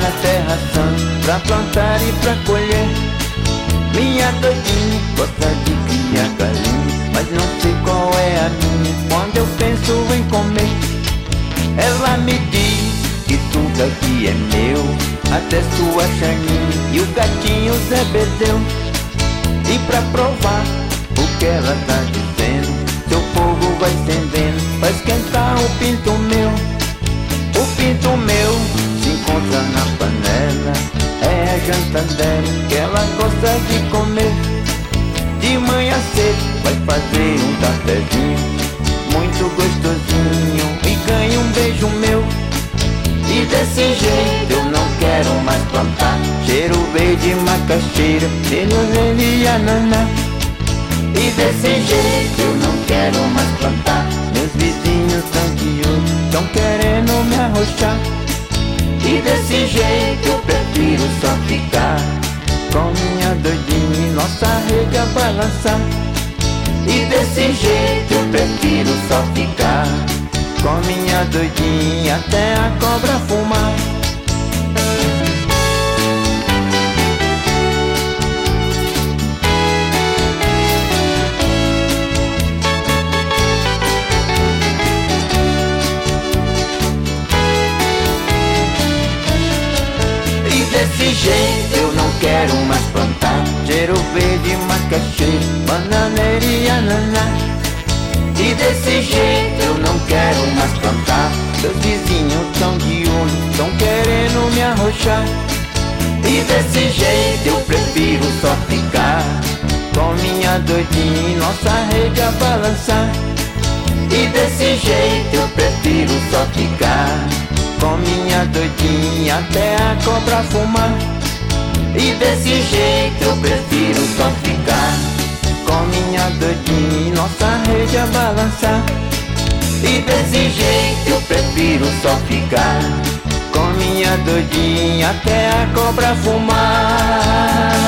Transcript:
na terra sã pra plantar e pra colher. Minha doidinha gosta de criar galinha, mas não sei qual é a minha quando eu penso em comer. Ela me diz que tudo aqui é meu, até sua charninha e o gatinho Zé Bedeu. E pra provar o que ela tá dizendo, seu fogo vai acendendo pra esquentar o pinto meu. O pinto meu se encontra na panela, é a janta dela que ela gosta de comer. De manhã cedo vai fazer um cafezinho muito gostosinho e ganha um beijo meu. E desse jeito eu não quero mais plantar, cheiro verde, macaxeira, lelê e ananá. E desse jeito eu não quero mais plantar, meus vizinhos tão de olho, tão querendo me arrochar. E desse jeito eu prefiro só ficar com minha doidinha e nossa rede a balançar. E desse jeito eu prefiro só ficar com minha doidinha até a cobra fumar. E desse jeito eu não quero mais plantar, cheiro verde, macaxeira, bananeira e ananá. E desse jeito eu não quero mais plantar, meus vizinhos tão de olho, tão querendo me arrochar. E desse jeito eu prefiro só ficar com minha doidinha e nossa rede a balançar. E desse jeito eu prefiro só ficar com minha doidinha até a cobra fumar. E desse jeito eu prefiro só ficar com minha doidinha e nossa rede a balançar. E desse jeito eu prefiro só ficar com minha doidinha até a cobra fumar.